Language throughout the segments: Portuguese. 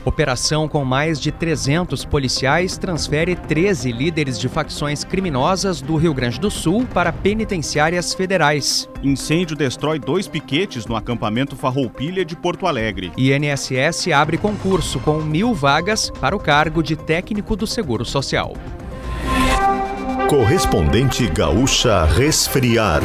Operação com mais de 300 policiais transfere 13 líderes de facções criminosas do Rio Grande do Sul para penitenciárias federais. Incêndio destrói 2 piquetes no acampamento Farroupilha de Porto Alegre. INSS abre concurso com 1.000 vagas para o cargo de técnico do Seguro Social. Correspondente Gaúcha Resfriar.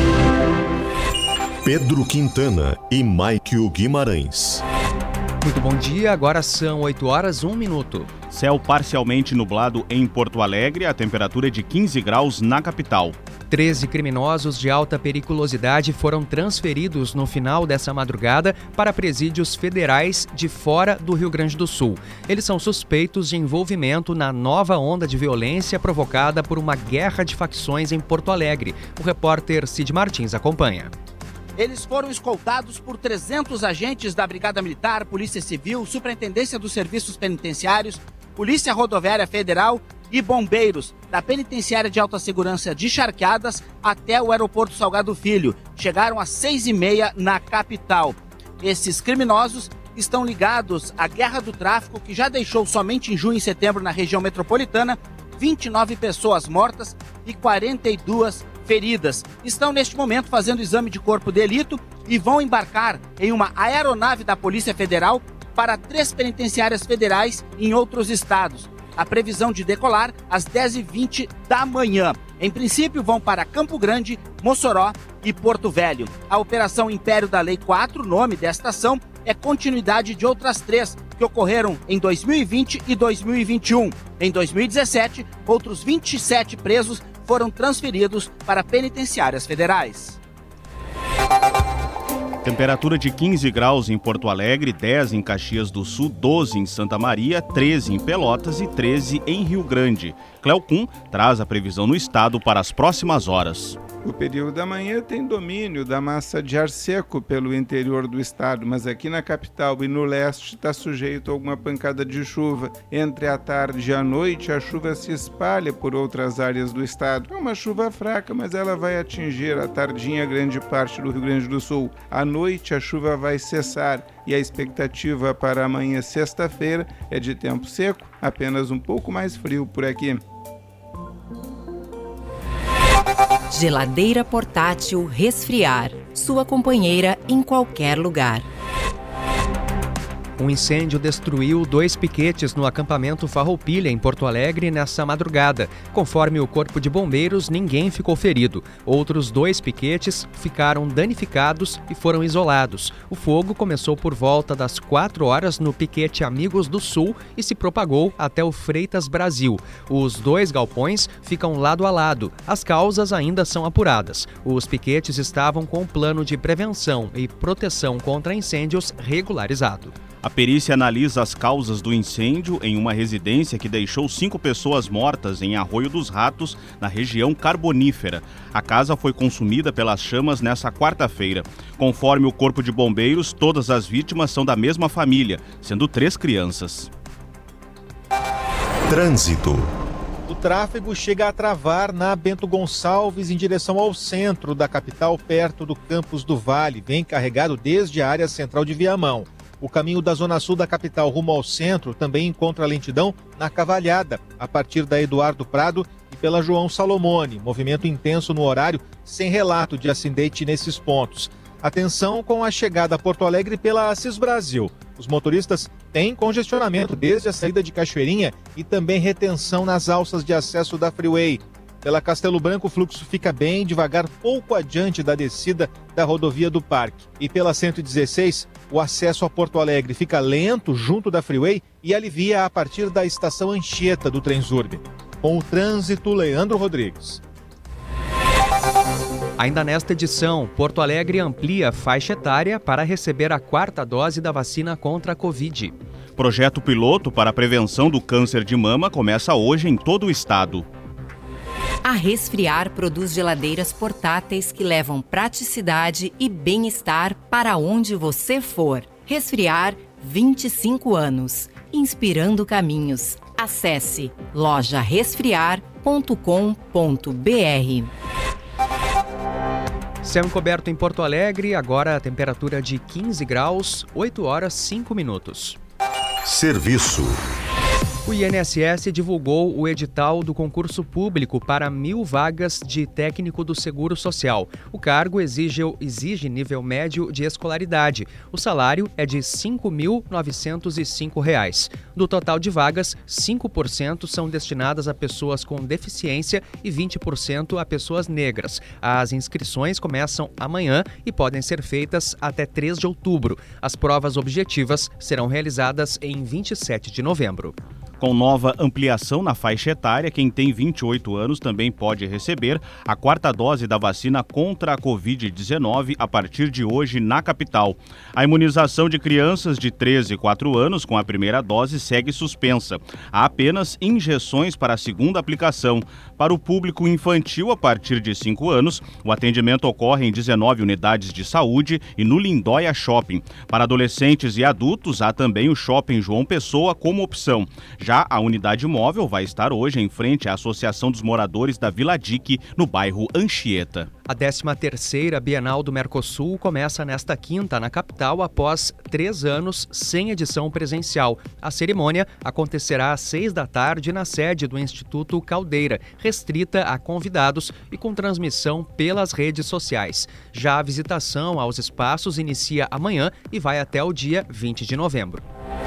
Pedro Quintana e Maikio Guimarães. Muito bom dia, agora são 8h01. Céu parcialmente nublado em Porto Alegre, a temperatura é de 15 graus na capital. 13 criminosos de alta periculosidade foram transferidos no final dessa madrugada para presídios federais de fora do Rio Grande do Sul. Eles são suspeitos de envolvimento na nova onda de violência provocada por uma guerra de facções em Porto Alegre. O repórter Cid Martins acompanha. Eles foram escoltados por 300 agentes da Brigada Militar, Polícia Civil, Superintendência dos Serviços Penitenciários, Polícia Rodoviária Federal e bombeiros da Penitenciária de Alta Segurança de Charqueadas até o Aeroporto Salgado Filho. Chegaram às 6h30 na capital. Esses criminosos estão ligados à guerra do tráfico que já deixou somente em junho e setembro na região metropolitana 29 pessoas mortas e 42 feridas. Estão neste momento fazendo exame de corpo de delito e vão embarcar em uma aeronave da Polícia Federal para 3 penitenciárias federais em outros estados. A previsão de decolar às 10h20 da manhã. Em princípio, vão para Campo Grande, Mossoró e Porto Velho. A Operação Império da Lei 4, nome desta ação, é continuidade de outras 3 que ocorreram em 2020 e 2021. Em 2017, outros 27 presos foram transferidos para penitenciárias federais. Temperatura de 15 graus em Porto Alegre, 10 em Caxias do Sul, 12 em Santa Maria, 13 em Pelotas e 13 em Rio Grande. Cleocum traz a previsão no estado para as próximas horas. O período da manhã tem domínio da massa de ar seco pelo interior do estado, mas aqui na capital e no leste está sujeito a alguma pancada de chuva. Entre a tarde e a noite, a chuva se espalha por outras áreas do estado. É uma chuva fraca, mas ela vai atingir à tardinha grande parte do Rio Grande do Sul. À noite, a chuva vai cessar e a expectativa para amanhã, sexta-feira, é de tempo seco, apenas um pouco mais frio por aqui. Geladeira portátil Resfriar, sua companheira em qualquer lugar. Um incêndio destruiu 2 piquetes no acampamento Farroupilha, em Porto Alegre, nessa madrugada. Conforme o Corpo de Bombeiros, ninguém ficou ferido. Outros 2 piquetes ficaram danificados e foram isolados. O fogo começou por volta das 4 horas no piquete Amigos do Sul e se propagou até o Freitas Brasil. Os 2 galpões ficam lado a lado. As causas ainda são apuradas. Os piquetes estavam com um plano de prevenção e proteção contra incêndios regularizado. A perícia analisa as causas do incêndio em uma residência que deixou 5 pessoas mortas em Arroio dos Ratos, na região carbonífera. A casa foi consumida pelas chamas nesta quarta-feira. Conforme o Corpo de Bombeiros, todas as vítimas são da mesma família, sendo 3 crianças. Trânsito. O tráfego chega a travar na Bento Gonçalves em direção ao centro da capital, perto do Campos do Vale. Vem carregado desde a área central de Viamão. O caminho da zona sul da capital rumo ao centro também encontra lentidão na Cavalhada, a partir da Eduardo Prado e pela João Salomone. Movimento intenso no horário, sem relato de acidente nesses pontos. Atenção com a chegada a Porto Alegre pela Assis Brasil. Os motoristas têm congestionamento desde a saída de Cachoeirinha e também retenção nas alças de acesso da Freeway. Pela Castelo Branco, o fluxo fica bem devagar, pouco adiante da descida da rodovia do Parque. E pela 116, o acesso a Porto Alegre fica lento junto da Freeway e alivia a partir da estação Anchieta do Transurb. Com o trânsito, Leandro Rodrigues. Ainda nesta edição, Porto Alegre amplia a faixa etária para receber a 4ª dose da vacina contra a Covid. Projeto piloto para a prevenção do câncer de mama começa hoje em todo o estado. A Resfriar produz geladeiras portáteis que levam praticidade e bem-estar para onde você for. Resfriar, 25 anos. Inspirando caminhos. Acesse lojaresfriar.com.br. Céu encoberto em Porto Alegre, agora a temperatura de 15 graus, 8h05. Serviço. O INSS divulgou o edital do concurso público para 1.000 vagas de técnico do Seguro Social. O cargo exige nível médio de escolaridade. O salário é de R$ 5.905. Do total de vagas, 5% são destinadas a pessoas com deficiência e 20% a pessoas negras. As inscrições começam amanhã e podem ser feitas até 3 de outubro. As provas objetivas serão realizadas em 27 de novembro. Com nova ampliação na faixa etária, quem tem 28 anos também pode receber a 4ª dose da vacina contra a Covid-19 a partir de hoje na capital. A imunização de crianças de 13 e 4 anos com a primeira dose segue suspensa. Há apenas injeções para a segunda aplicação. Para o público infantil a partir de 5 anos, o atendimento ocorre em 19 unidades de saúde e no Lindóia Shopping. Para adolescentes e adultos, há também o Shopping João Pessoa como opção. Já a unidade móvel vai estar hoje em frente à Associação dos Moradores da Vila Dique, no bairro Anchieta. A 13ª Bienal do Mercosul começa nesta quinta na capital após 3 anos sem edição presencial. A cerimônia acontecerá às 6 da tarde na sede do Instituto Caldeira, restrita a convidados e com transmissão pelas redes sociais. Já a visitação aos espaços inicia amanhã e vai até o dia 20 de novembro.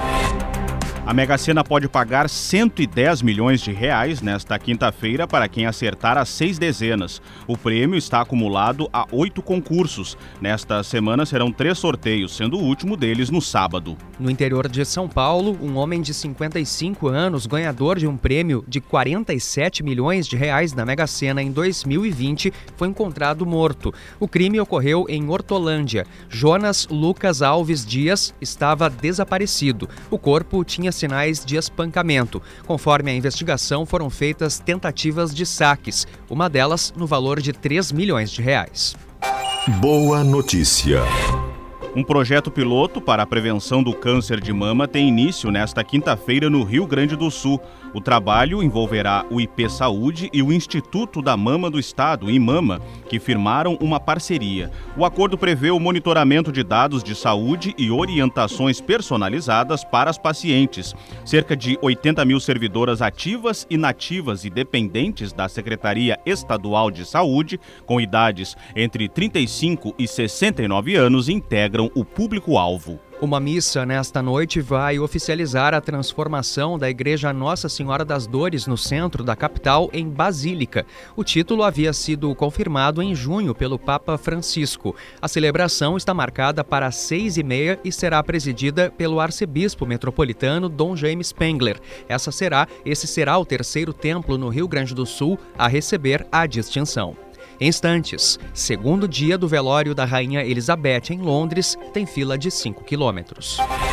A Mega Sena pode pagar 110 milhões de reais nesta quinta-feira para quem acertar as 6 dezenas. O prêmio está acumulado a 8 concursos. Nesta semana serão 3 sorteios, sendo o último deles no sábado. No interior de São Paulo, um homem de 55 anos, ganhador de um prêmio de 47 milhões de reais na Mega Sena em 2020, foi encontrado morto. O crime ocorreu em Hortolândia. Jonas Lucas Alves Dias estava desaparecido. O corpo tinha sinais de espancamento. Conforme a investigação, foram feitas tentativas de saques, uma delas no valor de 3 milhões de reais. Boa notícia. Um projeto piloto para a prevenção do câncer de mama tem início nesta quinta-feira no Rio Grande do Sul. O trabalho envolverá o IP Saúde e o Instituto da Mama do Estado, o IMAMA, que firmaram uma parceria. O acordo prevê o monitoramento de dados de saúde e orientações personalizadas para as pacientes. Cerca de 80 mil servidoras ativas, inativas e dependentes da Secretaria Estadual de Saúde, com idades entre 35 e 69 anos, integram o público-alvo. Uma missa nesta noite vai oficializar a transformação da Igreja Nossa Senhora das Dores no centro da capital em basílica. O título havia sido confirmado em junho pelo Papa Francisco. A celebração está marcada para as 6h30 e será presidida pelo arcebispo metropolitano Dom Jaime Spengler. Esse será o 3º templo no Rio Grande do Sul a receber a distinção. Em instantes, segundo dia do velório da Rainha Elizabeth em Londres, tem fila de 5 quilômetros.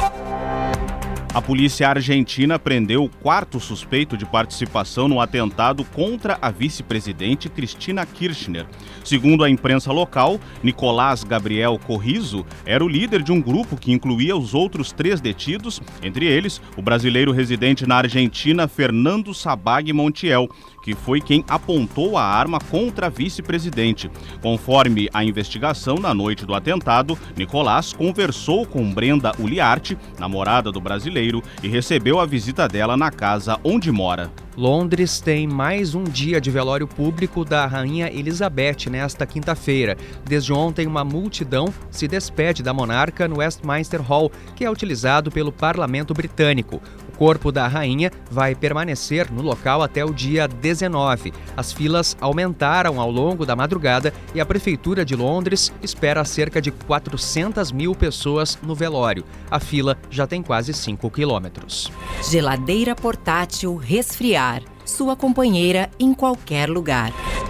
A polícia argentina prendeu o 4º suspeito de participação no atentado contra a vice-presidente Cristina Kirchner. Segundo a imprensa local, Nicolás Gabriel Corrizo era o líder de um grupo que incluía os outros 3 detidos, entre eles o brasileiro residente na Argentina Fernando Sabag Montiel, que foi quem apontou a arma contra a vice-presidente. Conforme a investigação, na noite do atentado, Nicolás conversou com Brenda Uliarte, namorada do brasileiro, e recebeu a visita dela na casa onde mora. Londres tem mais um dia de velório público da Rainha Elizabeth nesta quinta-feira. Desde ontem, uma multidão se despede da monarca no Westminster Hall, que é utilizado pelo Parlamento Britânico. O corpo da rainha vai permanecer no local até o dia 19. As filas aumentaram ao longo da madrugada e a Prefeitura de Londres espera cerca de 400 mil pessoas no velório. A fila já tem quase 5 quilômetros. Geladeira portátil Resfriar, sua companheira em qualquer lugar.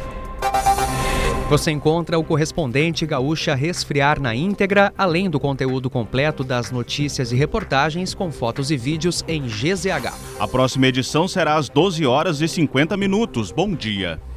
Você encontra o Correspondente Gaúcha Resfriar na íntegra, além do conteúdo completo das notícias e reportagens com fotos e vídeos em GZH. A próxima edição será às 12h50. Bom dia.